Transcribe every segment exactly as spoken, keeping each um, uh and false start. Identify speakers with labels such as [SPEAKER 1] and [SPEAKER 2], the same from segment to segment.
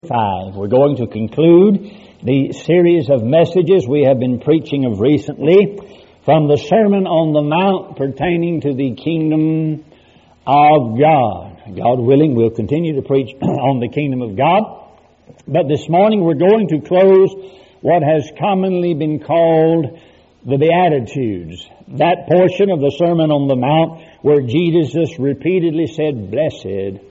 [SPEAKER 1] Five. We're going to conclude the series of messages we have been preaching of recently from the Sermon on the Mount pertaining to the kingdom of God. God willing, we'll continue to preach on the kingdom of God. But this morning we're going to close what has commonly been called the Beatitudes. That portion of the Sermon on the Mount where Jesus repeatedly said, "Blessed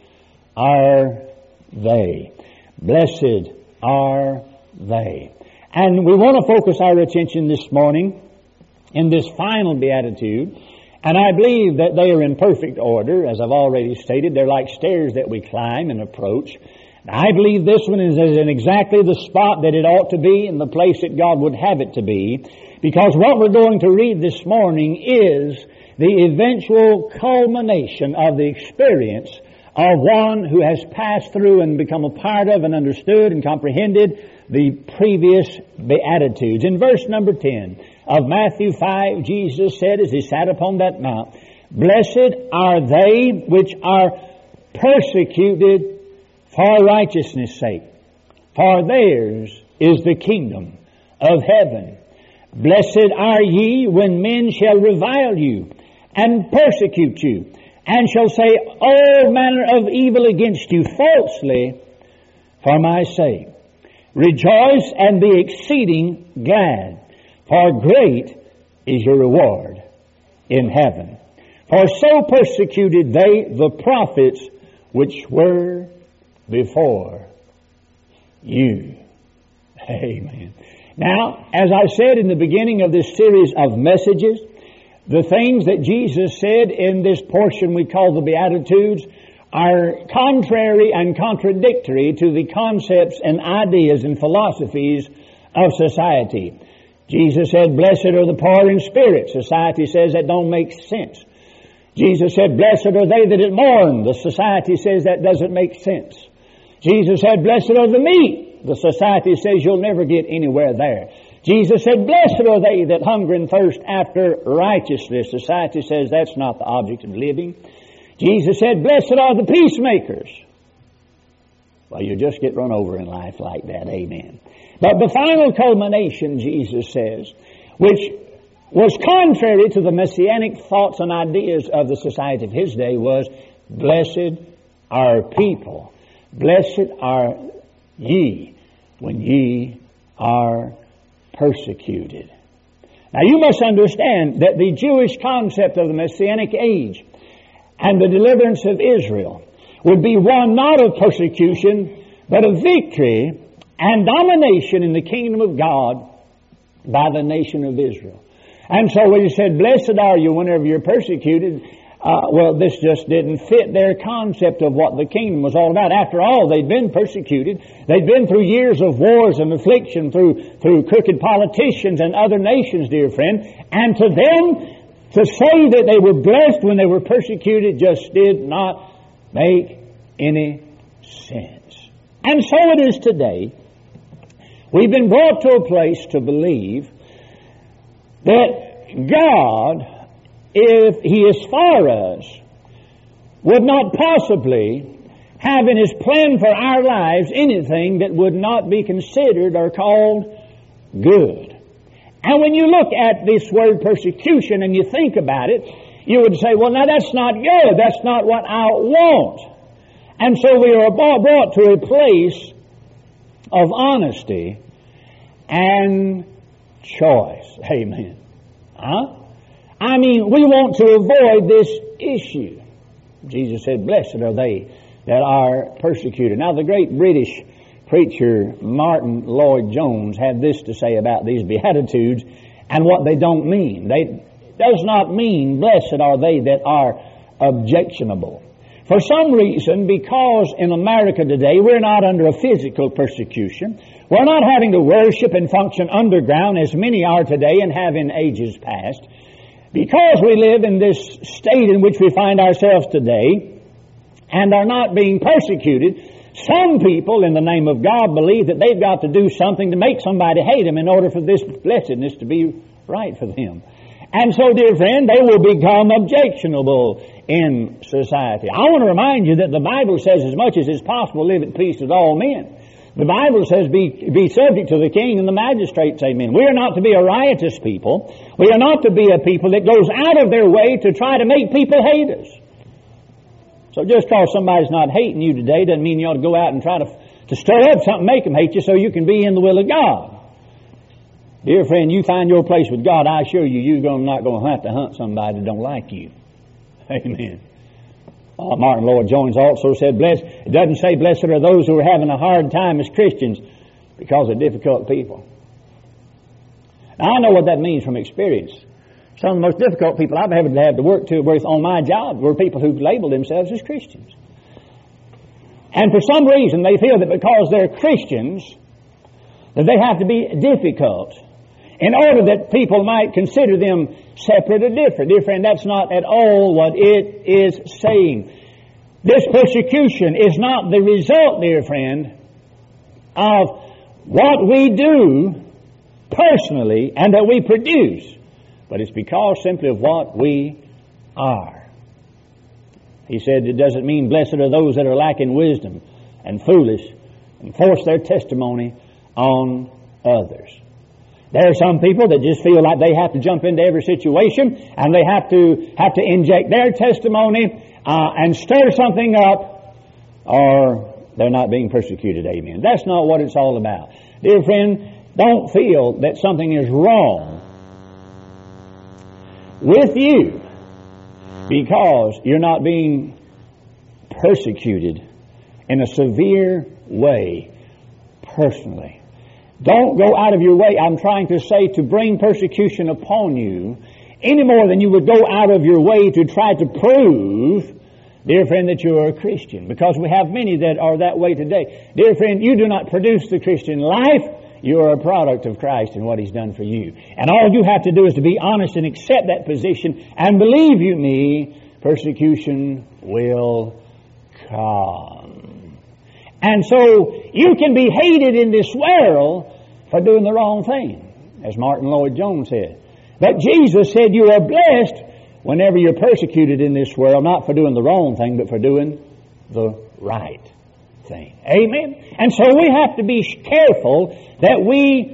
[SPEAKER 1] are they." Blessed are they. And we want to focus our attention this morning in this final beatitude. And I believe that they are in perfect order. As I've already stated, they're like stairs that we climb and approach. I believe this one is in exactly the spot that it ought to be and the place that God would have it to be. Because what we're going to read this morning is the eventual culmination of the experience of one who has passed through and become a part of and understood and comprehended the previous Beatitudes. In verse number ten of Matthew five, Jesus said as He sat upon that mount, "Blessed are they which are persecuted for righteousness' sake, for theirs is the kingdom of heaven. Blessed are ye when men shall revile you and persecute you, and shall say all manner of evil against you falsely for my sake. Rejoice and be exceeding glad, for great is your reward in heaven. For so persecuted they the prophets which were before you." Amen. Now, as I said in the beginning of this series of messages, the things that Jesus said in this portion we call the Beatitudes are contrary and contradictory to the concepts and ideas and philosophies of society. Jesus said, "Blessed are the poor in spirit." Society says that don't make sense. Jesus said, "Blessed are they that mourn." The society says that doesn't make sense. Jesus said, "Blessed are the meek." The society says you'll never get anywhere there. Jesus said, "Blessed are they that hunger and thirst after righteousness." Society says that's not the object of living. Jesus said, "Blessed are the peacemakers." Well, you just get run over in life like that. Amen. But the final culmination, Jesus says, which was contrary to the messianic thoughts and ideas of the society of His day, was, "Blessed are people. Blessed are ye when ye are persecuted." Now you must understand that the Jewish concept of the Messianic age and the deliverance of Israel would be one not of persecution, but of victory and domination in the kingdom of God by the nation of Israel. And so when He said, "Blessed are you whenever you're persecuted," Uh, well, this just didn't fit their concept of what the kingdom was all about. After all, they'd been persecuted. They'd been through years of wars and affliction through through crooked politicians and other nations, dear friend. And to them, to say that they were blessed when they were persecuted just did not make any sense. And so it is today. We've been brought to a place to believe that God, if He is for us, would not possibly have in His plan for our lives anything that would not be considered or called good. And when you look at this word persecution and you think about it, you would say, "Well, now that's not good. That's not what I want." And so we are brought to a place of honesty and choice. Amen. Huh? I mean, we want to avoid this issue. Jesus said, "Blessed are they that are persecuted." Now, the great British preacher Martin Lloyd-Jones had this to say about these Beatitudes and what they don't mean. They does not mean blessed are they that are objectionable. For some reason, because in America today we're not under a physical persecution, we're not having to worship and function underground as many are today and have in ages past. Because we live in this state in which we find ourselves today and are not being persecuted, some people in the name of God believe that they've got to do something to make somebody hate them in order for this blessedness to be right for them. And so, dear friend, they will become objectionable in society. I want to remind you that the Bible says as much as is possible, live at peace with all men. The Bible says, be, be subject to the king and the magistrates, amen. We are not to be a riotous people. We are not to be a people that goes out of their way to try to make people hate us. So just because somebody's not hating you today doesn't mean you ought to go out and try to, to stir up something, make them hate you so you can be in the will of God. Dear friend, you find your place with God, I assure you, you're not going to have to hunt somebody that don't like you. Amen. Uh, Martin Lloyd-Jones also said, "Blessed." It doesn't say, "Blessed are those who are having a hard time as Christians because of difficult people." Now, I know what that means from experience. Some of the most difficult people I've ever had to work to with on my job were people who labeled themselves as Christians. And for some reason, they feel that because they're Christians, that they have to be difficult in order that people might consider them separate or different. Dear friend, that's not at all what it is saying. This persecution is not the result, dear friend, of what we do personally and that we produce, but it's because simply of what we are. He said it doesn't mean blessed are those that are lacking wisdom and foolish and force their testimony on others. There are some people that just feel like they have to jump into every situation and they have to have to inject their testimony uh, and stir something up, or they're not being persecuted. Amen. That's not what it's all about. Dear friend, don't feel that something is wrong with you because you're not being persecuted in a severe way personally. Don't go out of your way, I'm trying to say, to bring persecution upon you any more than you would go out of your way to try to prove, dear friend, that you are a Christian. Because we have many that are that way today. Dear friend, you do not produce the Christian life. You are a product of Christ and what He's done for you. And all you have to do is to be honest and accept that position. And believe you me, persecution will come. And so you can be hated in this world for doing the wrong thing, as Martin Lloyd-Jones said. But Jesus said you are blessed whenever you're persecuted in this world, not for doing the wrong thing, but for doing the right thing. Amen? And so we have to be careful that we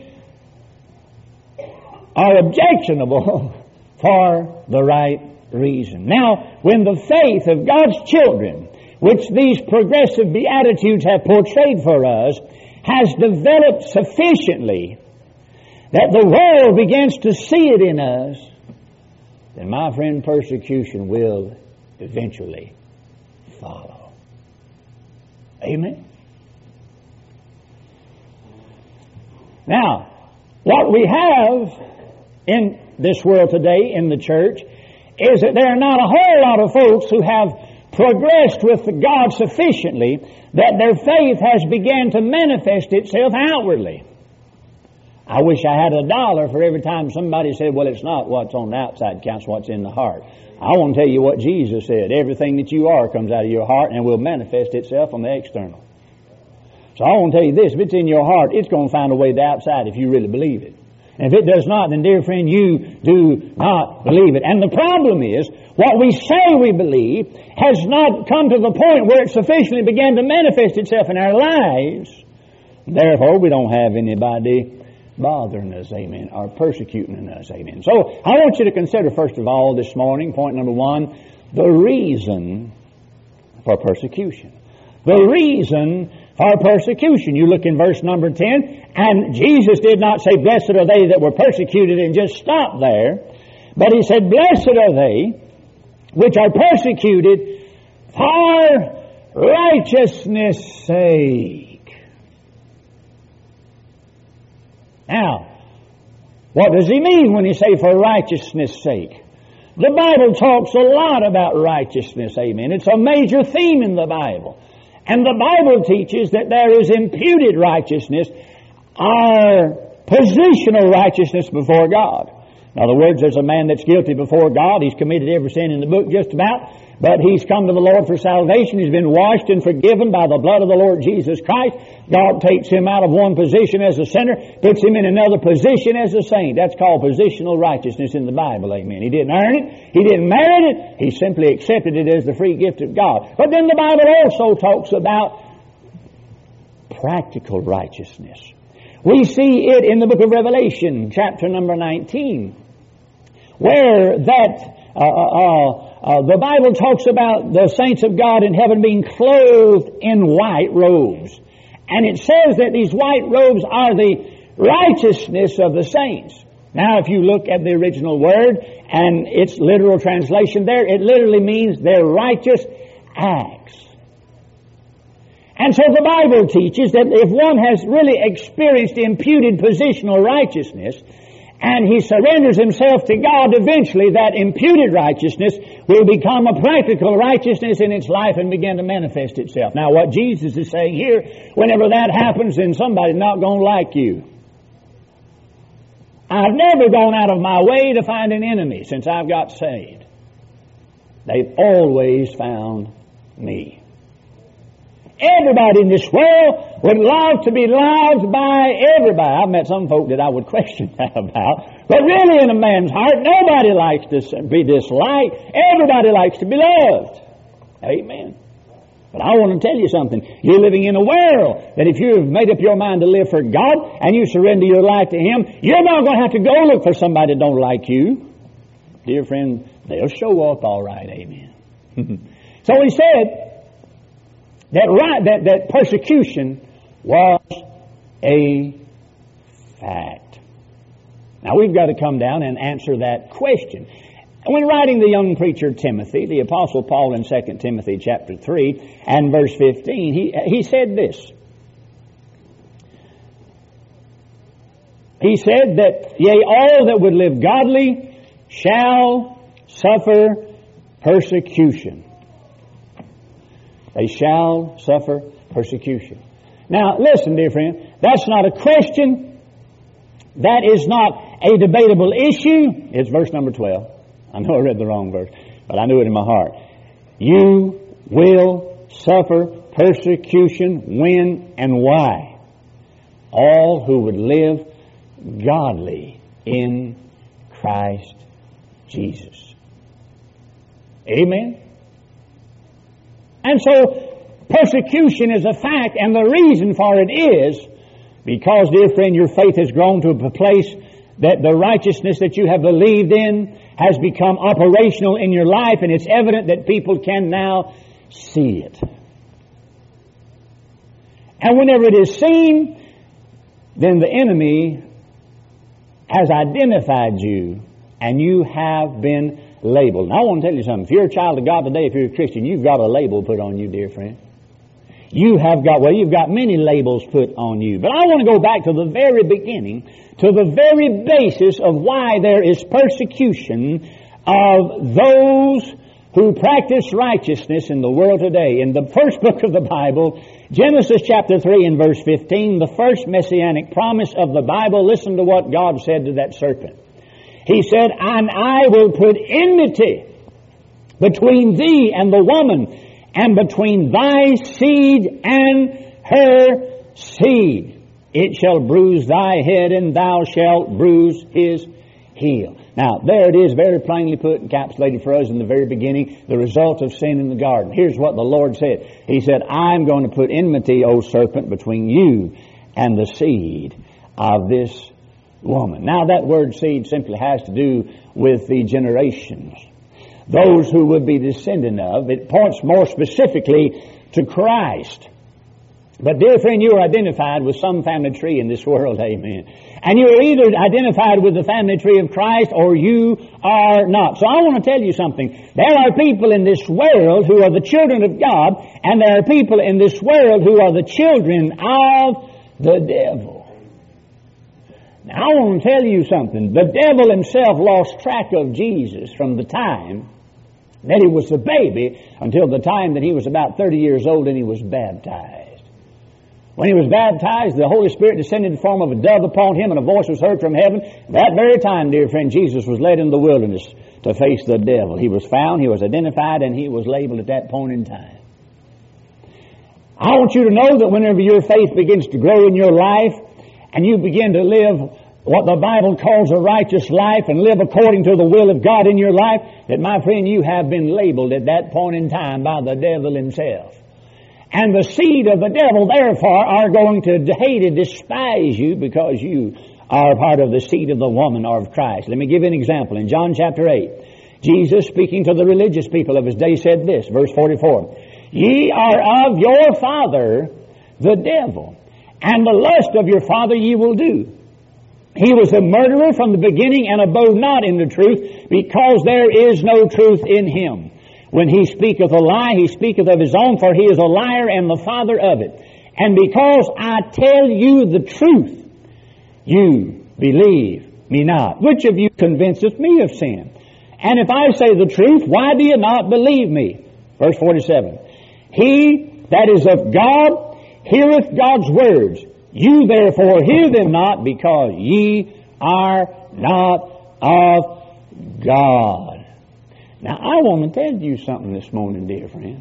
[SPEAKER 1] are objectionable for the right reason. Now, when the faith of God's children, which these progressive Beatitudes have portrayed for us, has developed sufficiently that the world begins to see it in us, then my friend, persecution will eventually follow. Amen? Now, what we have in this world today in the church is that there are not a whole lot of folks who have progressed with God sufficiently that their faith has begun to manifest itself outwardly. I wish I had a dollar for every time somebody said, well, it's not what's on the outside counts, what's in the heart. I want to tell you what Jesus said. Everything that you are comes out of your heart and will manifest itself on the external. So I want to tell you this, if it's in your heart, it's going to find a way to the outside if you really believe it. And if it does not, then dear friend, you do not believe it. And the problem is, what we say we believe has not come to the point where it sufficiently began to manifest itself in our lives. Therefore, we don't have anybody bothering us, amen, or persecuting us, amen. So, I want you to consider, first of all, this morning, point number one, the reason for persecution. The reason for persecution. You look in verse number ten, and Jesus did not say, blessed are they that were persecuted, and just stop there. But He said, blessed are they which are persecuted for righteousness' sake. Now, what does He mean when He say for righteousness' sake? The Bible talks a lot about righteousness, amen. It's a major theme in the Bible. And the Bible teaches that there is imputed righteousness, our positional righteousness before God. In other words, there's a man that's guilty before God. He's committed every sin in the book just about, but he's come to the Lord for salvation. He's been washed and forgiven by the blood of the Lord Jesus Christ. God takes him out of one position as a sinner, puts him in another position as a saint. That's called positional righteousness in the Bible, amen. He didn't earn it. He didn't merit it. He simply accepted it as the free gift of God. But then the Bible also talks about practical righteousness. We see it in the book of Revelation, chapter number nineteen, where that uh, uh, uh, the Bible talks about the saints of God in heaven being clothed in white robes. And it says that these white robes are the righteousness of the saints. Now, if you look at the original word and its literal translation there, it literally means their righteous acts. And so the Bible teaches that if one has really experienced imputed positional righteousness, and he surrenders himself to God, eventually that imputed righteousness will become a practical righteousness in its life and begin to manifest itself. Now, what Jesus is saying here, whenever that happens, then somebody's not going to like you. I've never gone out of my way to find an enemy since I've got saved. They've always found me. Everybody in this world would love to be loved by everybody. I've met some folk that I would question that about. But really in a man's heart, nobody likes to be disliked. Everybody likes to be loved. Amen. But I want to tell you something. You're living in a world that if you've made up your mind to live for God and you surrender your life to Him, you're not going to have to go look for somebody that don't like you. Dear friend, they'll show up all right. Amen. So he said, That, right, that, that persecution was a fact. Now we've got to come down and answer that question. When writing the young preacher Timothy, the Apostle Paul in Second Timothy chapter three and verse fifteen, he, he said this. He said that, yea, all that would live godly shall suffer persecution. They shall suffer persecution. Now, listen, dear friend, that's not a question. That is not a debatable issue. It's verse number twelve. I know I read the wrong verse, but I knew it in my heart. You will suffer persecution when and why? All who would live godly in Christ Jesus. Amen? And so, persecution is a fact, and the reason for it is because, dear friend, your faith has grown to a place that the righteousness that you have believed in has become operational in your life, and it's evident that people can now see it. And whenever it is seen, then the enemy has identified you, and you have been labeled. Now, I want to tell you something. If you're a child of God today, if you're a Christian, you've got a label put on you, dear friend. You have got, well, you've got many labels put on you. But I want to go back to the very beginning, to the very basis of why there is persecution of those who practice righteousness in the world today. In the first book of the Bible, Genesis chapter three and verse fifteen, the first messianic promise of the Bible, listen to what God said to that serpent. He said, and I will put enmity between thee and the woman, and between thy seed and her seed. It shall bruise thy head, and thou shalt bruise his heel. Now, there it is, very plainly put, encapsulated for us in the very beginning, the result of sin in the garden. Here's what the Lord said. He said, I'm going to put enmity, O serpent, between you and the seed of this woman. Now, that word seed simply has to do with the generations. Those who would be descendant of. It points more specifically to Christ. But, dear friend, you are identified with some family tree in this world, amen. And you are either identified with the family tree of Christ or you are not. So I want to tell you something. There are people in this world who are the children of God, and there are people in this world who are the children of the devil. Now, I want to tell you something. The devil himself lost track of Jesus from the time that he was a baby until the time that he was about thirty years old and he was baptized. When he was baptized, the Holy Spirit descended in the form of a dove upon him, and a voice was heard from heaven. That very time, dear friend, Jesus was led in the wilderness to face the devil. He was found, he was identified, and he was labeled at that point in time. I want you to know that whenever your faith begins to grow in your life, and you begin to live what the Bible calls a righteous life and live according to the will of God in your life, that, my friend, you have been labeled at that point in time by the devil himself. And the seed of the devil, therefore, are going to hate and despise you because you are part of the seed of the woman or of Christ. Let me give you an example. In John chapter eight, Jesus, speaking to the religious people of his day, said this, verse forty-four, "Ye are of your father, the devil, and the lust of your father ye will do. He was a murderer from the beginning and abode not in the truth, because there is no truth in him. When he speaketh a lie, he speaketh of his own, for he is a liar and the father of it. And because I tell you the truth, you believe me not. Which of you convinceth me of sin? And if I say the truth, why do you not believe me?" Verse forty-seven. "He that is of God heareth God's words. You therefore hear them not, because ye are not of God." Now, I want to tell you something this morning, dear friend.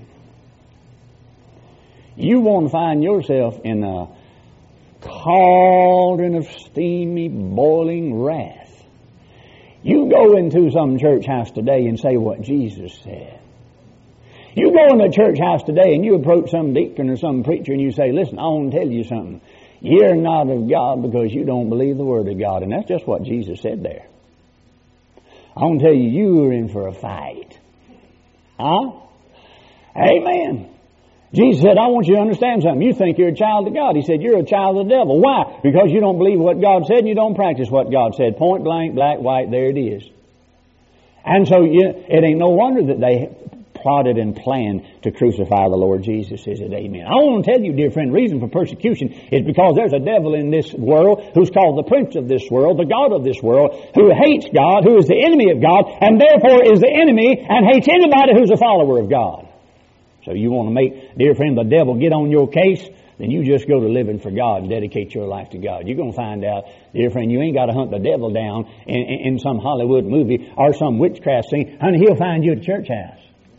[SPEAKER 1] You want to find yourself in a cauldron of steamy, boiling wrath. You go into some church house today and say what Jesus said. You go into a church house today and you approach some deacon or some preacher and you say, "Listen, I want to tell you something. You're not of God because you don't believe the Word of God." And that's just what Jesus said there. I want to tell you, you are in for a fight. Huh? Amen. Jesus said, "I want you to understand something. You think you're a child of God." He said, "You're a child of the devil." Why? Because you don't believe what God said and you don't practice what God said. Point blank, black, white, there it is. And so you, it ain't no wonder that they plotted and planned to crucify the Lord Jesus. Is it? Amen. I want to tell you, dear friend, reason for persecution is because there's a devil in this world who's called the prince of this world, the god of this world, who hates God, who is the enemy of God, and therefore is the enemy and hates anybody who's a follower of God. So you want to make, dear friend, the devil get on your case, then you just go to living for God and dedicate your life to God. You're going to find out, dear friend, you ain't got to hunt the devil down in, in, in some Hollywood movie or some witchcraft scene. Honey, he'll find you at the church house.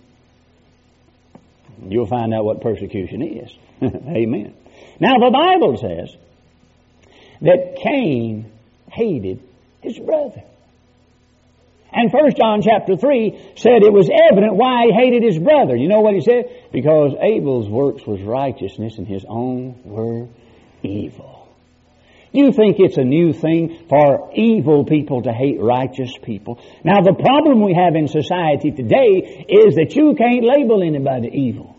[SPEAKER 1] You'll find out what persecution is. Amen. Now the Bible says that Cain hated his brother. And First John chapter three said it was evident why he hated his brother. You know what he said? Because Abel's works was righteousness and his own were evil. You think it's a new thing for evil people to hate righteous people? Now the problem we have in society today is that you can't label anybody evil.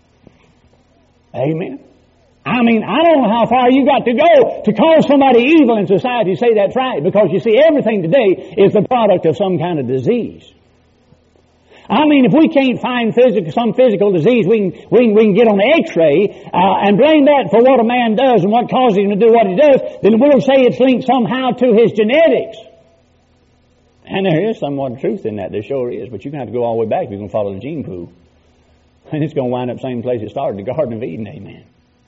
[SPEAKER 1] Amen. I mean, I don't know how far you got to go to call somebody evil in society. Say that's right, because you see, everything today is the product of some kind of disease. I mean, if we can't find physical, some physical disease, we can, we can, we can get on the x-ray uh, and blame that for what a man does and what causes him to do what he does, then we'll say it's linked somehow to his genetics. And there is somewhat of truth in that. There sure is. But you're going to have to go all the way back if you're going to follow the gene pool. And it's going to wind up the same place it started, the Garden of Eden. Amen.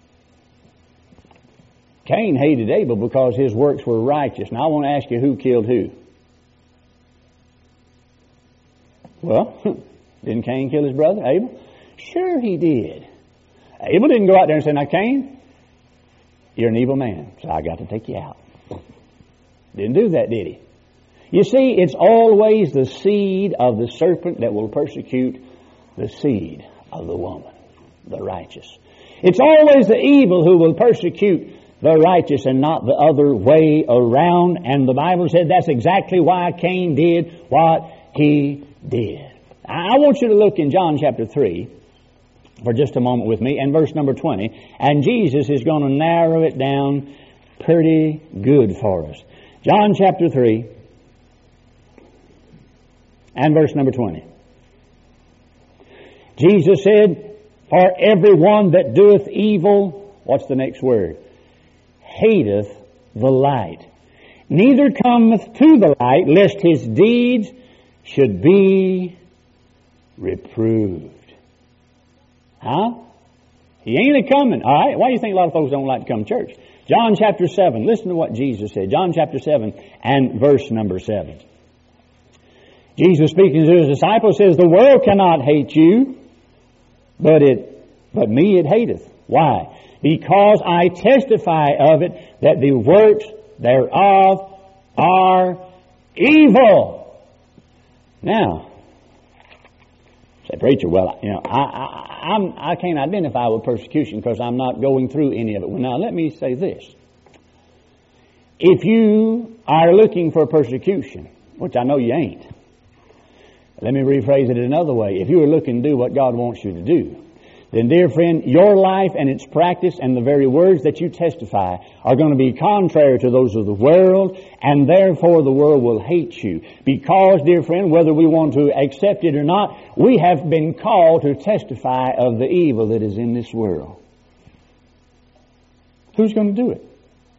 [SPEAKER 1] Cain hated Abel because his works were righteous. Now I want to ask you, who killed who? Well, didn't Cain kill his brother, Abel? Sure he did. Abel didn't go out there and say, "Now Cain, you're an evil man, so I got to take you out." Didn't do that, did he? You see, it's always the seed of the serpent that will persecute the seed of the woman, the righteous. It's always the evil who will persecute the righteous and not the other way around. And the Bible said that's exactly why Cain did what he did. I want you to look in John chapter three for just a moment with me and verse number twenty. And Jesus is going to narrow it down pretty good for us. John chapter three and verse number twenty. Jesus said, "For everyone that doeth evil," what's the next word? "Hateth the light, neither cometh to the light, lest his deeds should be reproved." Huh? He ain't a coming. All right. Why do you think a lot of folks don't like to come to church? John chapter seven. Listen to what Jesus said. John chapter seven and verse number seven. Jesus speaking to his disciples says, "The world cannot hate you, but it, but me it hateth." Why? "Because I testify of it that the works thereof are evil." Now, Say, preacher, well, you know, I, I, I'm, I can't identify with persecution because I'm not going through any of it. Well, now, let me say this. If you are looking for persecution, which I know you ain't, let me rephrase it another way. If you are looking to do what God wants you to do, then, dear friend, your life and its practice and the very words that you testify are going to be contrary to those of the world, and therefore the world will hate you. Because, dear friend, whether we want to accept it or not, we have been called to testify of the evil that is in this world. Who's going to do it?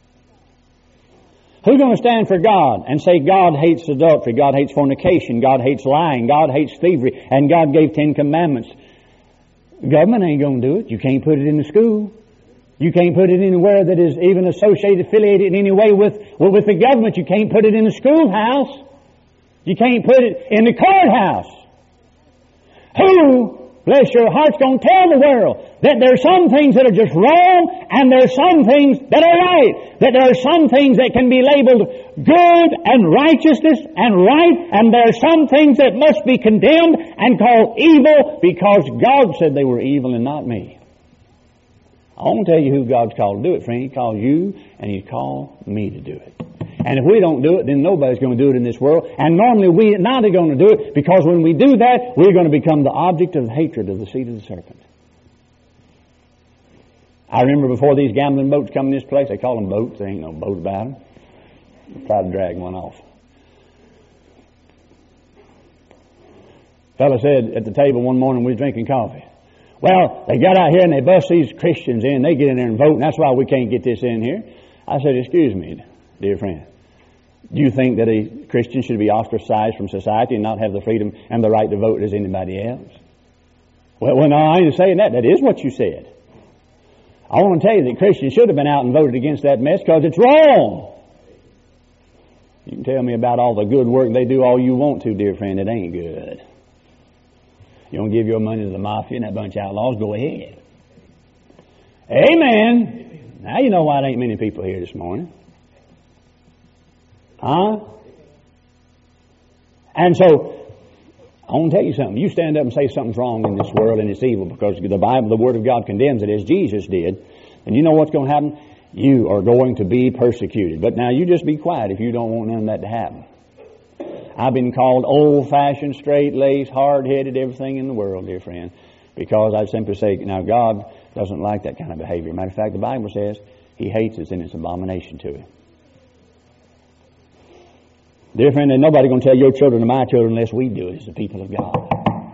[SPEAKER 1] Who's going to stand for God and say God hates adultery, God hates fornication, God hates lying, God hates thievery, and God gave Ten Commandments? The government ain't going to do it. You can't put it in the school. You can't put it anywhere that is even associated, affiliated in any way with, well, with the government. You can't put it in the schoolhouse. You can't put it in the courthouse. Who, bless your heart's going to tell the world that there are some things that are just wrong and there are some things that are right? That there are some things that can be labeled good and righteousness and right, and there are some things that must be condemned and called evil because God said they were evil and not me. I won't tell you who God's called to do it, friend. He called you and He called me to do it. And if we don't do it, then nobody's going to do it in this world. And normally we're not going to do it because when we do that, we're going to become the object of hatred of the seed of the serpent. I remember before these gambling boats come in this place, they call them boats. There ain't no boat about them. Try to drag one off. Fellow said at the table one morning we was drinking coffee. Well, they got out here and they bust these Christians in. They get in there and vote, and that's why we can't get this in here. I said, excuse me, dear friend. Do you think that a Christian should be ostracized from society and not have the freedom and the right to vote as anybody else? Well, well no, I ain't saying that. That is what you said. I want to tell you that Christians should have been out and voted against that mess because it's wrong. You can tell me about all the good work they do all you want to, dear friend. It ain't good. You don't give your money to the mafia and that bunch of outlaws, go ahead. Amen. Now you know why there ain't many people here this morning. Huh? And so, I want to tell you something. You stand up and say something's wrong in this world and it's evil because the Bible, the Word of God condemns it as Jesus did. And you know what's going to happen? You are going to be persecuted. But now you just be quiet if you don't want none of that to happen. I've been called old-fashioned, straight-laced, hard-headed, everything in the world, dear friend, because I simply say, now God doesn't like that kind of behavior. Matter of fact, the Bible says He hates it and it's an abomination to Him. Dear friend, there's nobody going to tell your children or my children unless we do it as the people of God.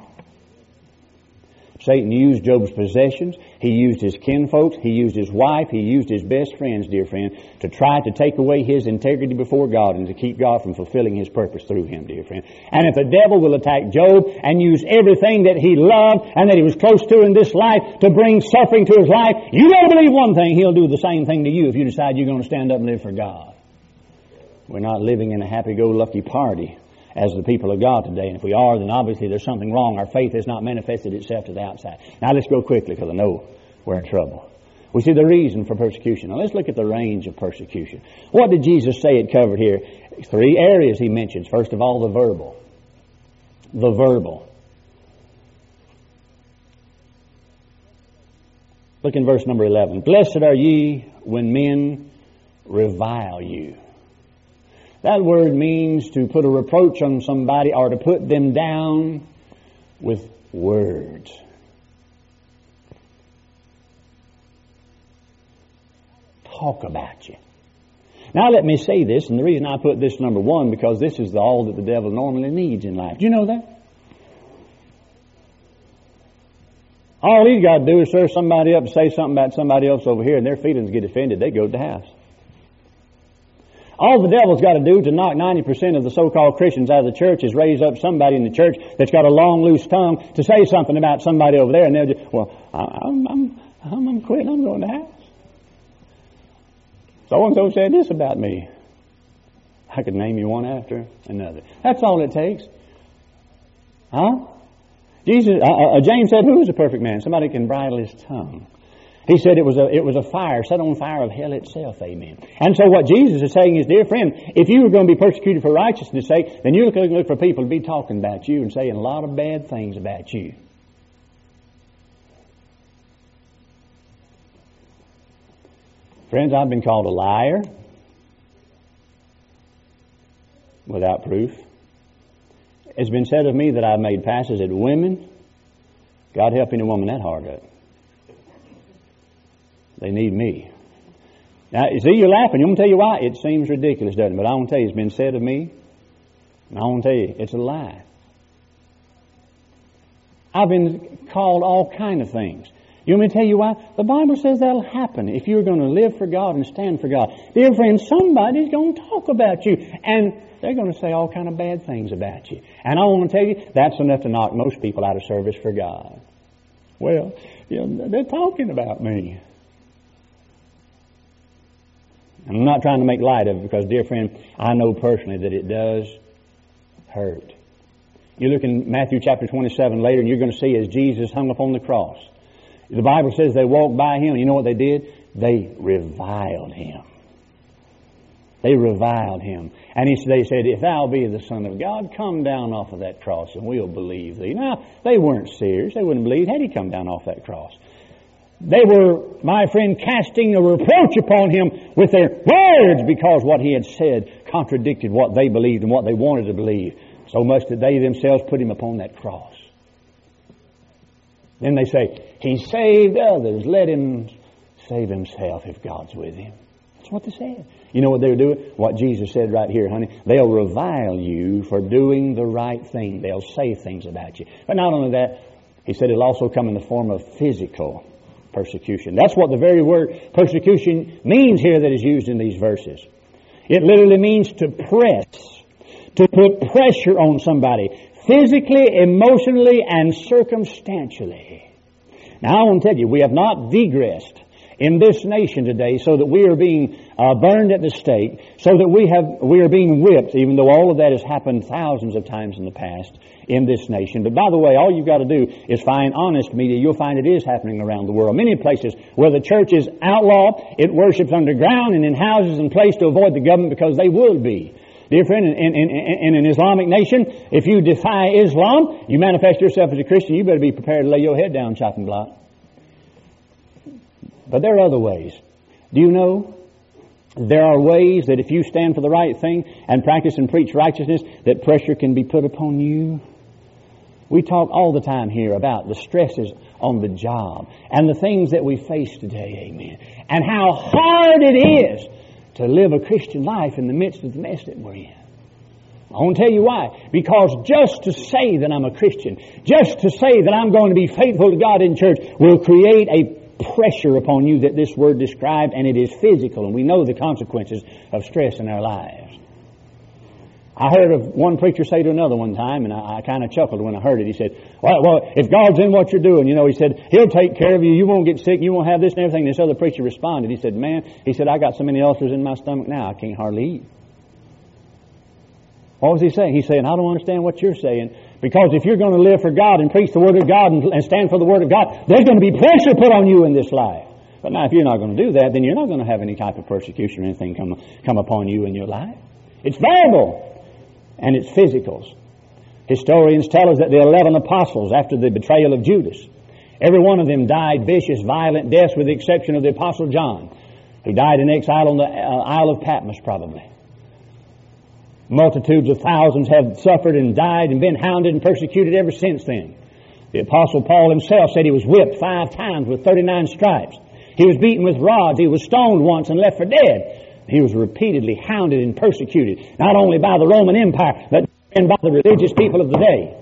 [SPEAKER 1] Satan used Job's possessions. He used his kinfolks. He used his wife. He used his best friends, dear friend, to try to take away his integrity before God and to keep God from fulfilling His purpose through him, dear friend. And if the devil will attack Job and use everything that he loved and that he was close to in this life to bring suffering to his life, you don't believe one thing, he'll do the same thing to you if you decide you're going to stand up and live for God. We're not living in a happy-go-lucky party as the people of God today. And if we are, then obviously there's something wrong. Our faith has not manifested itself to the outside. Now let's go quickly because I know we're in trouble. We see the reason for persecution. Now let's look at the range of persecution. What did Jesus say it covered here? Three areas He mentions. First of all, the verbal. The verbal. Look in verse number eleven. Blessed are ye when men revile you. That word means to put a reproach on somebody or to put them down with words. Talk about you. Now let me say this, and the reason I put this number one, because this is all that the devil normally needs in life. Do you know that? All he's got to do is stir somebody up and say something about somebody else over here, and their feelings get offended. They go to the house. All the devil's got to do to knock ninety percent of the so-called Christians out of the church is raise up somebody in the church that's got a long, loose tongue to say something about somebody over there, and they'll just, well, I'm, I'm, I'm, I'm quitting, I'm going to the house. So-and-so said this about me. I could name you one after another. That's all it takes. Huh? Jesus, uh, uh, James said, who is a perfect man? Somebody can bridle his tongue. He said it was a it was a fire, set on fire of hell itself, amen. And so what Jesus is saying is, dear friend, if you were going to be persecuted for righteousness' sake, then you're looking look for people to be talking about you and saying a lot of bad things about you. Friends, I've been called a liar without proof. It's been said of me that I've made passes at women. God help any woman that hard up. They need me. Now, you see, you're laughing. I'm going to tell you why. It seems ridiculous, doesn't it? But I want to tell you, it's been said of me. And I want to tell you, it's a lie. I've been called all kind of things. You want me to tell you why? The Bible says that'll happen if you're going to live for God and stand for God. Dear friend, somebody's going to talk about you. And they're going to say all kind of bad things about you. And I want to tell you, that's enough to knock most people out of service for God. Well, you know, they're talking about me. I'm not trying to make light of it because, dear friend, I know personally that it does hurt. You look in Matthew chapter twenty-seven later and you're going to see as Jesus hung upon the cross. The Bible says they walked by Him. You know what they did? They reviled Him. They reviled Him. And he, they said, if thou be the Son of God, come down off of that cross and we'll believe thee. Now, they weren't serious. They wouldn't believe had He come down off that cross. They were, my friend, casting a reproach upon Him with their words because what He had said contradicted what they believed and what they wanted to believe. So much that they themselves put Him upon that cross. Then they say, He saved others. Let Him save Himself if God's with Him. That's what they said. You know what they were doing? What Jesus said right here, honey. They'll revile you for doing the right thing. They'll say things about you. But not only that, He said it'll also come in the form of physical persecution. That's what the very word persecution means here that is used in these verses. It literally means to press, to put pressure on somebody, physically, emotionally, and circumstantially. Now I want to tell you, we have not digressed in this nation today so that we are being uh, burned at the stake, so that we have we are being whipped, even though all of that has happened thousands of times in the past in this nation. But by the way, all you've got to do is find honest media. You'll find it is happening around the world. Many places where the church is outlawed, it worships underground and in houses and places to avoid the government because they will be. Dear friend, in, in, in, in an Islamic nation, if you defy Islam, you manifest yourself as a Christian, you better be prepared to lay your head down chopping block. But there are other ways. Do you know there are ways that if you stand for the right thing and practice and preach righteousness, that pressure can be put upon you? We talk all the time here about the stresses on the job and the things that we face today, amen, and how hard it is to live a Christian life in the midst of the mess that we're in. I want to tell you why. Because just to say that I'm a Christian, just to say that I'm going to be faithful to God in church will create a pressure upon you that this word described, and it is physical, and we know the consequences of stress in our lives. I heard of one preacher say to another one time, and I, I kind of chuckled when I heard it. He said, well, well, if God's in what you're doing, you know, he said, He'll take care of you. You won't get sick. You won't have this and everything. This other preacher responded. He said, man, he said, I got so many ulcers in my stomach now, I can't hardly eat. What was he saying? He's saying, I don't understand what you're saying. Because if you're going to live for God and preach the Word of God and, and stand for the Word of God, there's going to be pressure put on you in this life. But now if you're not going to do that, then you're not going to have any type of persecution or anything come, come upon you in your life. It's verbal. And it's physicals. Historians tell us that the eleven apostles, after the betrayal of Judas, every one of them died vicious, violent deaths with the exception of the apostle John, who died in exile on the uh, Isle of Patmos probably. Multitudes of thousands have suffered and died and been hounded and persecuted ever since then. The apostle Paul himself said he was whipped five times with thirty-nine stripes. He was beaten with rods. He was stoned once and left for dead. He was repeatedly hounded and persecuted, not only by the Roman Empire, but by the religious people of the day.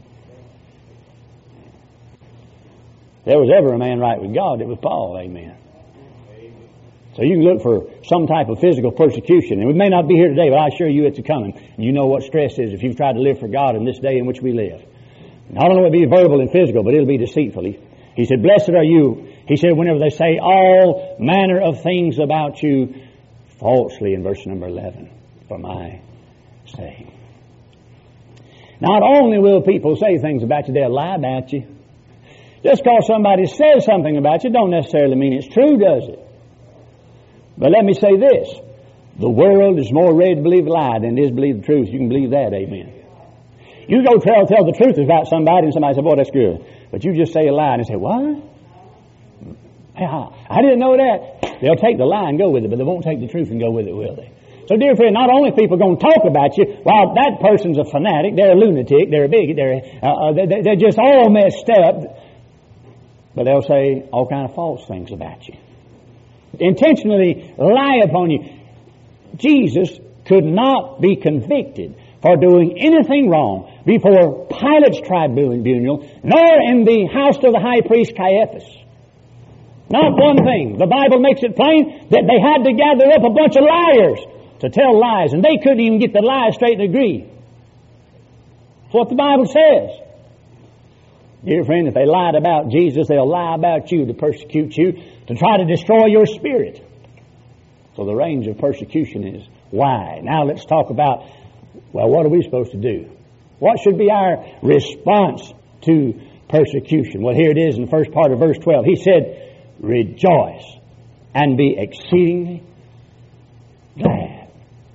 [SPEAKER 1] There was ever a man right with God, it was Paul, amen. So you can look for some type of physical persecution. And we may not be here today, but I assure you it's a coming. And you know what stress is if you've tried to live for God in this day in which we live. Not only will it be verbal and physical, but it'll be deceitful. He, he said, blessed are you. He said, whenever they say all manner of things about you, falsely in verse number eleven, for my sake. Not only will people say things about you, they'll lie about you. Just because somebody says something about you don't necessarily mean it's true, does it? But let me say this. The world is more ready to believe a lie than it is to believe the truth. You can believe that, amen. You go tell, tell the truth about somebody and somebody says, boy, that's good. But you just say a lie and they say, what? I didn't know that. They'll take the lie and go with it, but they won't take the truth and go with it, will they? So, dear friend, not only are people going to talk about you, well, that person's a fanatic, they're a lunatic, they're a bigot, they're, uh, they're, they're just all messed up, but they'll say all kind of false things about you. Intentionally lie upon you. Jesus could not be convicted for doing anything wrong before Pilate's tribunal, nor in the house of the high priest Caiaphas. Not one thing. The Bible makes it plain that they had to gather up a bunch of liars to tell lies, and they couldn't even get the lies straight and agree. That's what the Bible says. Dear friend, if they lied about Jesus, they'll lie about you to persecute you, to try to destroy your spirit. So the range of persecution is wide. Now let's talk about, well, what are we supposed to do? What should be our response to persecution? Well, here it is in the first part of verse twelve. He said, rejoice and be exceedingly glad.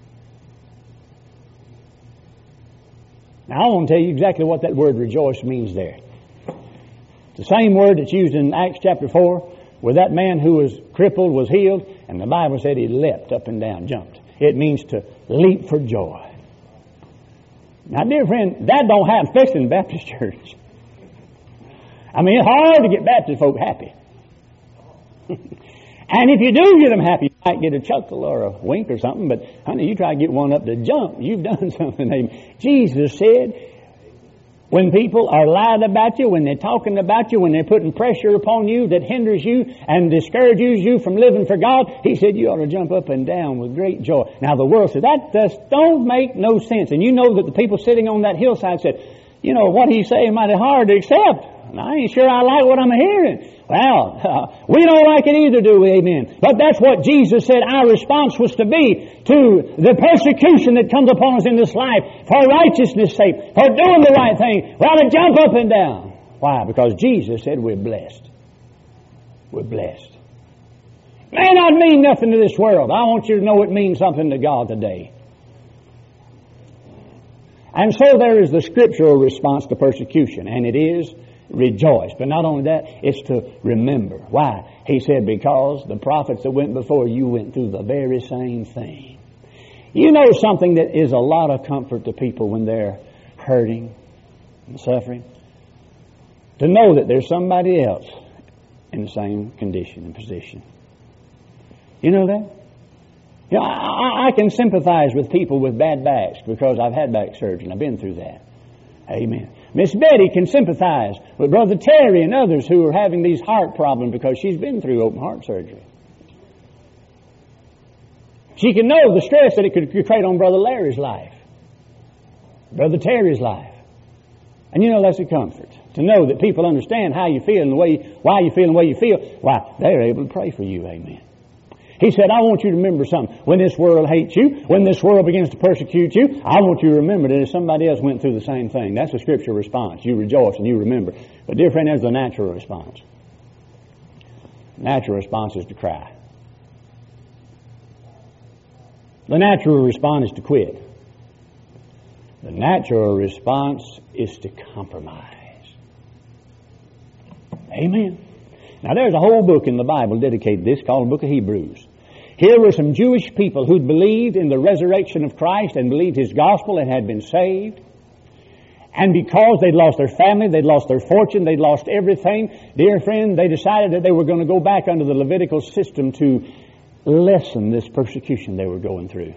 [SPEAKER 1] Now I want to tell you exactly what that word rejoice means there. It's the same word that's used in Acts chapter four, where that man who was crippled was healed, and the Bible said he leapt up and down, jumped. It means to leap for joy. Now, dear friend, that don't happen, especially in the Baptist church. I mean, it's hard to get Baptist folk happy. And if you do get them happy, you might get a chuckle or a wink or something, but honey, you try to get one up to jump, you've done something. Jesus said, when people are lying about you, when they're talking about you, when they're putting pressure upon you that hinders you and discourages you from living for God, He said you ought to jump up and down with great joy. Now the world said, that just don't make no sense. And you know that the people sitting on that hillside said, you know, what He's saying mighty hard to accept. And I ain't sure I like what I'm hearing. Well, uh, we don't like it either, do we? Amen. But that's what Jesus said our response was to be to the persecution that comes upon us in this life for righteousness' sake, for doing the right thing. We ought to jump up and down. Why? Because Jesus said we're blessed. We're blessed. May not mean nothing to this world. I want you to know it means something to God today. And so there is the scriptural response to persecution, and it is rejoice. But not only that, it's to remember. Why? He said, because the prophets that went before you went through the very same thing. You know something that is a lot of comfort to people when they're hurting and suffering? To know that there's somebody else in the same condition and position. You know that? You know, I, I can sympathize with people with bad backs because I've had back surgery and I've been through that. Amen. Miss Betty can sympathize with Brother Terry and others who are having these heart problems because she's been through open heart surgery. She can know the stress that it could create on Brother Larry's life, Brother Terry's life. And you know that's a comfort to know that people understand how you feel and the way, why you feel and the way you feel. Why, they're able to pray for you. Amen. He said, I want you to remember something. When this world hates you, when this world begins to persecute you, I want you to remember that if somebody else went through the same thing, that's a scripture response. You rejoice and you remember. But dear friend, there's the natural response. Natural response is to cry. The natural response is to quit. The natural response is to compromise. Amen. Now there's a whole book in the Bible dedicated to this called the Book of Hebrews. Here were some Jewish people who'd believed in the resurrection of Christ and believed His gospel and had been saved. And because they'd lost their family, they'd lost their fortune, they'd lost everything, dear friend, they decided that they were going to go back under the Levitical system to lessen this persecution they were going through.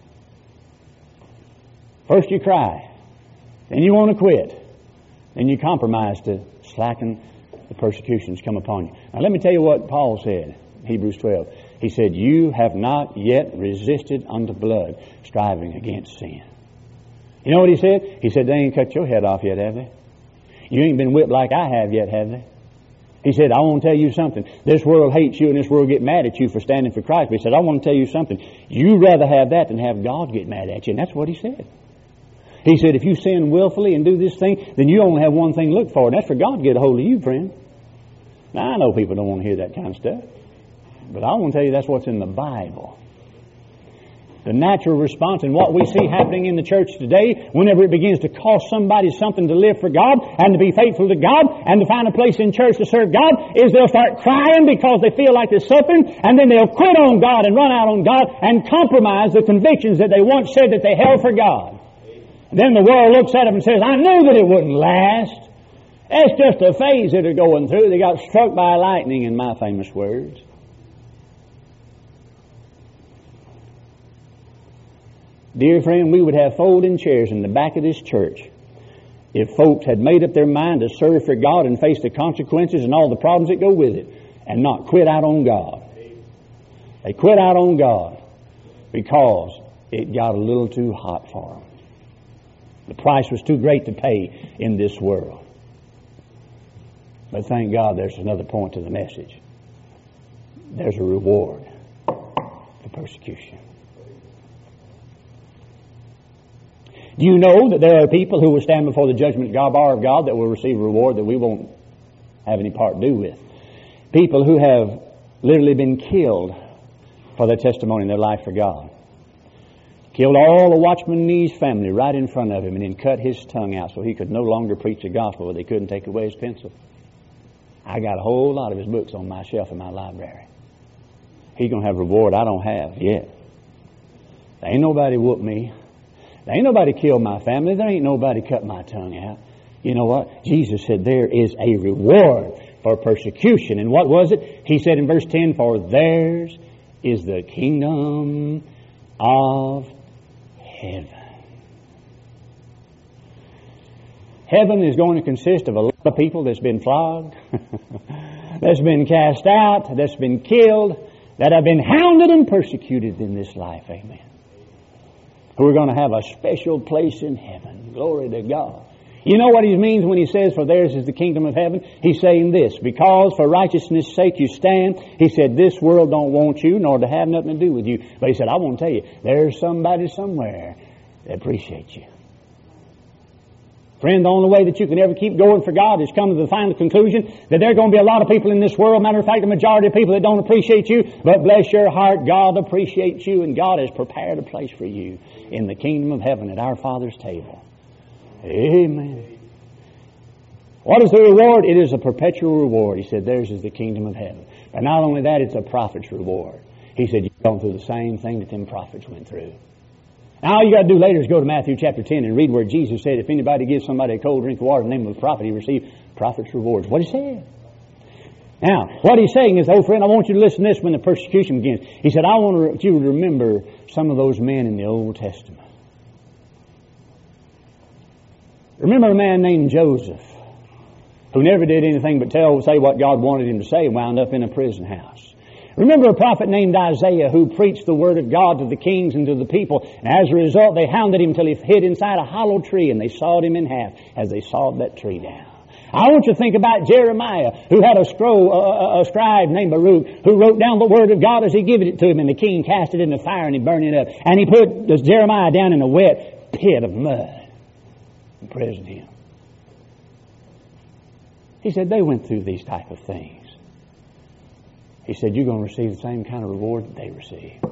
[SPEAKER 1] First you cry, then you want to quit, then you compromise to slacken the persecutions come upon you. Now let me tell you what Paul said, Hebrews twelve. He said, you have not yet resisted unto blood, striving against sin. You know what he said? He said, they ain't cut your head off yet, have they? You ain't been whipped like I have yet, have they? He said, I want to tell you something. This world hates you and this world get mad at you for standing for Christ. But he said, I want to tell you something. You'd rather have that than have God get mad at you. And that's what he said. He said, if you sin willfully and do this thing, then you only have one thing to look for, and that's for God to get a hold of you, friend. Now, I know people don't want to hear that kind of stuff, but I want to tell you that's what's in the Bible. The natural response and what we see happening in the church today, whenever it begins to cost somebody something to live for God and to be faithful to God and to find a place in church to serve God, is they'll start crying because they feel like they're suffering, and then they'll quit on God and run out on God and compromise the convictions that they once said that they held for God. And then the world looks at them and says, I knew that it wouldn't last. It's just a phase that they're going through. They got struck by lightning, in my famous words. Dear friend, we would have folding chairs in the back of this church if folks had made up their mind to serve for God and face the consequences and all the problems that go with it, and not quit out on God. They quit out on God because it got a little too hot for them. The price was too great to pay in this world. But thank God there's another point to the message. There's a reward for persecution. Do you know that there are people who will stand before the judgment bar of God that will receive a reward that we won't have any part to do with? People who have literally been killed for their testimony and their life for God. Killed all the Watchman Nee's family right in front of him, and then cut his tongue out so he could no longer preach the gospel, but they couldn't take away his pencil. I got a whole lot of his books on my shelf in my library. He's going to have a reward I don't have yet. There ain't nobody whooped me. There ain't nobody killed my family. There ain't nobody cut my tongue out. You know what? Jesus said there is a reward for persecution. And what was it? He said in verse ten, for theirs is the kingdom of heaven. Heaven is going to consist of a lot of people that's been flogged, that's been cast out, that's been killed, that have been hounded and persecuted in this life. Amen. Who are going to have a special place in heaven. Glory to God. You know what he means when he says, for theirs is the kingdom of heaven? He's saying this, because for righteousness' sake you stand. He said, this world don't want you, nor to have nothing to do with you. But he said, I want to tell you, there's somebody somewhere that appreciates you. Friend, the only way that you can ever keep going for God is come to the final conclusion that there are going to be a lot of people in this world, matter of fact, the majority of people that don't appreciate you, but bless your heart, God appreciates you, and God has prepared a place for you in the kingdom of heaven at our Father's table. Amen. What is the reward? It is a perpetual reward. He said, theirs is the kingdom of heaven. And not only that, it's a prophet's reward. He said, you've gone through the same thing that them prophets went through. Now, all you got to do later is go to Matthew chapter ten and read where Jesus said, if anybody gives somebody a cold drink of water in the name of a prophet, he receives prophet's rewards. What he said. Now, what he's saying is, oh friend, I want you to listen to this when the persecution begins. He said, I want you to remember some of those men in the Old Testament. Remember a man named Joseph, who never did anything but tell, say what God wanted him to say, and wound up in a prison house. Remember a prophet named Isaiah, who preached the word of God to the kings and to the people, and as a result they hounded him till he hid inside a hollow tree, and they sawed him in half as they sawed that tree down. I want you to think about Jeremiah, who had a, scroll, a, a scribe named Baruch, who wrote down the word of God as he gave it to him, and the king cast it in the fire and he burned it up. And he put Jeremiah down in a wet pit of mud and imprisoned him. He said they went through these type of things. He said you're going to receive the same kind of reward that they received.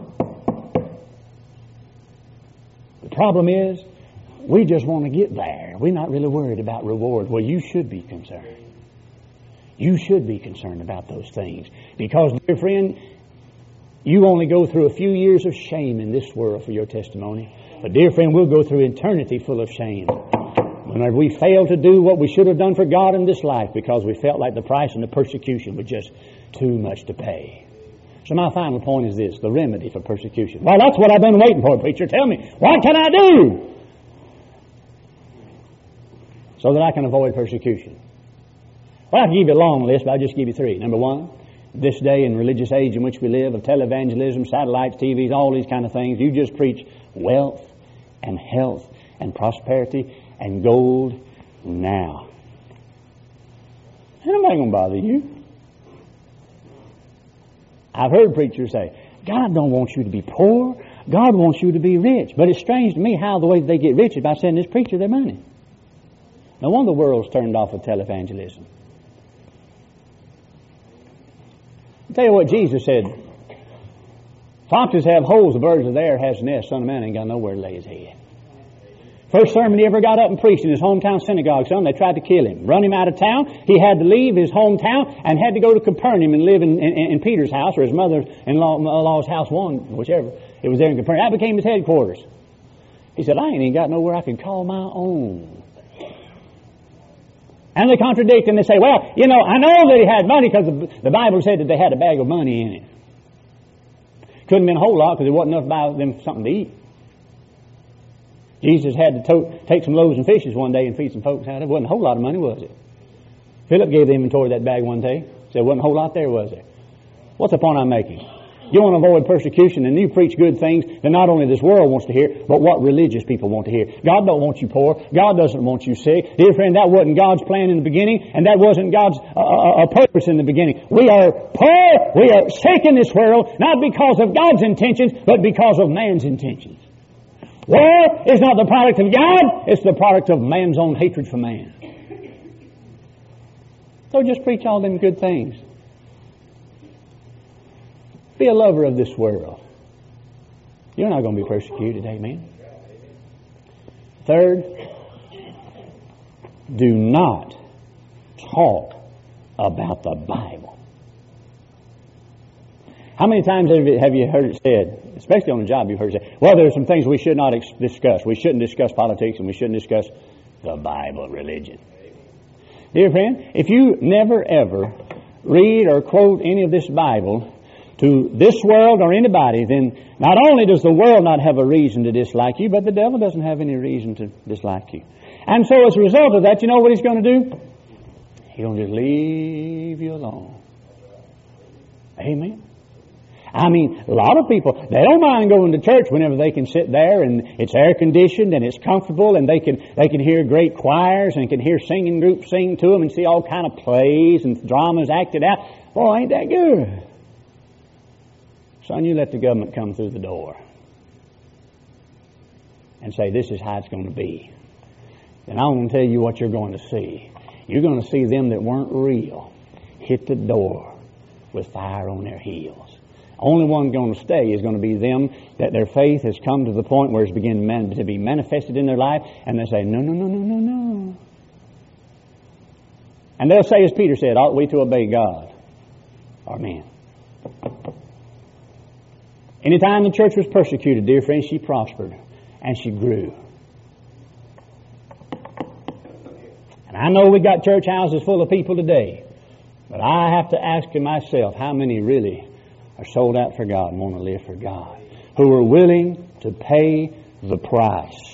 [SPEAKER 1] The problem is, we just want to get there. We're not really worried about reward. Well, you should be concerned. You should be concerned about those things. Because, dear friend, you only go through a few years of shame in this world for your testimony. But, dear friend, we'll go through eternity full of shame. Whenever we fail to do what we should have done for God in this life because we felt like the price and the persecution was just too much to pay. So my final point is this, the remedy for persecution. Well, that's what I've been waiting for, preacher. Tell me, what can I do so that I can avoid persecution? Well, I can give you a long list, but I'll just give you three. Number one, this day and religious age in which we live, of televangelism, satellites, T Vs, all these kind of things, you just preach wealth and health and prosperity and gold now. And I'm not going to bother you. I've heard preachers say, God don't want you to be poor. God wants you to be rich. But it's strange to me how the way they get rich is by sending this preacher their money. No wonder the world's turned off of televangelism. I'll tell you what Jesus said. Foxes have holes, the birds of the air has nests. Son of man ain't got nowhere to lay his head. First sermon he ever got up and preached in his hometown synagogue, son, they tried to kill him. Run him out of town. He had to leave his hometown and had to go to Capernaum and live in, in, in Peter's house or his mother-in-law's house, one, whichever. It was there in Capernaum. That became his headquarters. He said, I ain't even got nowhere I can call my own. And they contradict and they say, well, you know, I know that he had money because the, the Bible said that they had a bag of money in it. Couldn't have been a whole lot because there wasn't enough to buy them something to eat. Jesus had to to- take some loaves and fishes one day and feed some folks out of it. Wasn't a whole lot of money, was it? Philip gave the inventory of that bag one day. Said, wasn't a whole lot there, was there? What's the point I'm making? You want to avoid persecution, and you preach good things that not only this world wants to hear, but what religious people want to hear. God don't want you poor. God doesn't want you sick. Dear friend, that wasn't God's plan in the beginning, and that wasn't God's uh, uh, purpose in the beginning. We are poor, we are sick in this world, not because of God's intentions, but because of man's intentions. War is not the product of God, it's the product of man's own hatred for man. So just preach all them good things. Be a lover of this world. You're not going to be persecuted, amen. Third, do not talk about the Bible. How many times have you heard it said, especially on the job, you've heard it said, well, there are some things we should not ex- discuss. We shouldn't discuss politics and we shouldn't discuss the Bible, religion. Dear friend, if you never ever read or quote any of this Bible to this world or anybody, then not only does the world not have a reason to dislike you, but the devil doesn't have any reason to dislike you. And so as a result of that, you know what he's going to do? He's going to just leave you alone. Amen. I mean, a lot of people, they don't mind going to church whenever they can sit there and it's air conditioned and it's comfortable and they can they can hear great choirs and can hear singing groups sing to them and see all kind of plays and dramas acted out. Boy, ain't that good. Son, you let the government come through the door and say, this is how it's going to be. And I'm going to tell you what you're going to see. You're going to see them that weren't real hit the door with fire on their heels. Only one going to stay is going to be them that their faith has come to the point where it's beginning man- to be manifested in their life, and they say, no, no, no, no, no, no. And they'll say, as Peter said, ought we to obey God or man? Anytime the church was persecuted, dear friends, she prospered and she grew. And I know we got church houses full of people today, but I have to ask myself, how many really are sold out for God and want to live for God, who are willing to pay the price?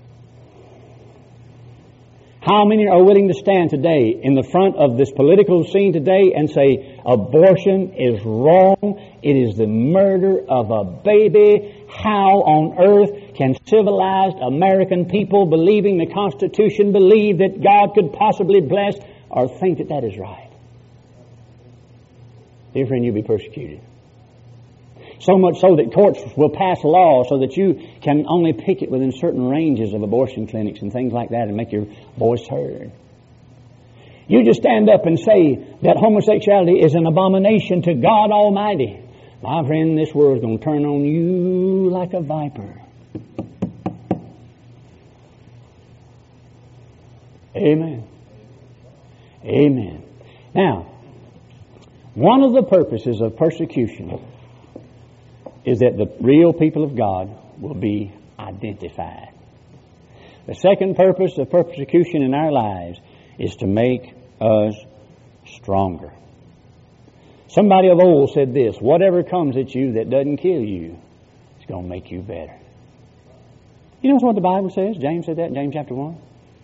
[SPEAKER 1] How many are willing to stand today in the front of this political scene today and say, abortion is wrong, it is the murder of a baby? How on earth can civilized American people, believing the Constitution, believe that God could possibly bless or think that that is right? Dear friend, you'll be persecuted. So much so that courts will pass laws so that you can only picket within certain ranges of abortion clinics and things like that and make your voice heard. You just stand up and say that homosexuality is an abomination to God Almighty. My friend, this world's going to turn on you like a viper. Amen. Amen. Now, one of the purposes of persecution is that the real people of God will be identified. The second purpose of persecution in our lives is to make us stronger. Somebody of old said this, whatever comes at you that doesn't kill you, it's going to make you better. You know what the Bible says? James said that in James chapter one.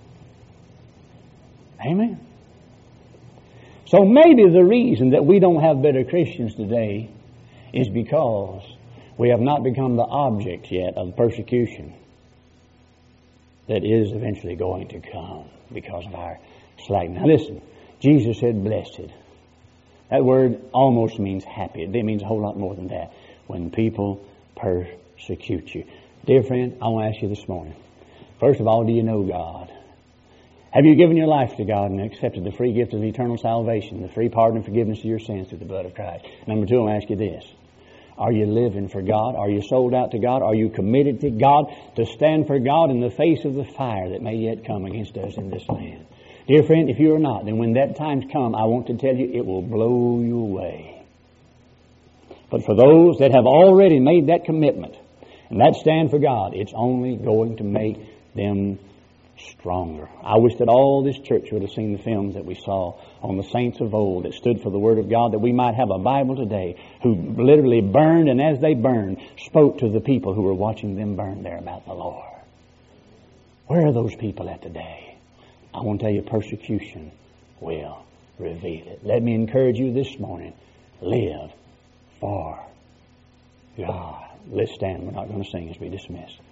[SPEAKER 1] Amen. So maybe the reason that we don't have better Christians today is because we have not become the object yet of persecution that is eventually going to come because of our slackness. Now listen, Jesus said blessed. That word almost means happy. It means a whole lot more than that. When people persecute you. Dear friend, I want to ask you this morning. First of all, do you know God? Have you given your life to God and accepted the free gift of eternal salvation, the free pardon and forgiveness of your sins through the blood of Christ? Number two, I want to ask you this. Are you living for God? Are you sold out to God? Are you committed to God to stand for God in the face of the fire that may yet come against us in this land? Dear friend, if you are not, then when that time's come, I want to tell you, it will blow you away. But for those that have already made that commitment and that stand for God, it's only going to make them stronger. I wish that all this church would have seen the films that we saw on the saints of old that stood for the Word of God, that we might have a Bible today who literally burned, and as they burned, spoke to the people who were watching them burn there about the Lord. Where are those people at today? I want to tell you, persecution will reveal it. Let me encourage you this morning. Live for God. Let's stand. We're not going to sing as we dismiss.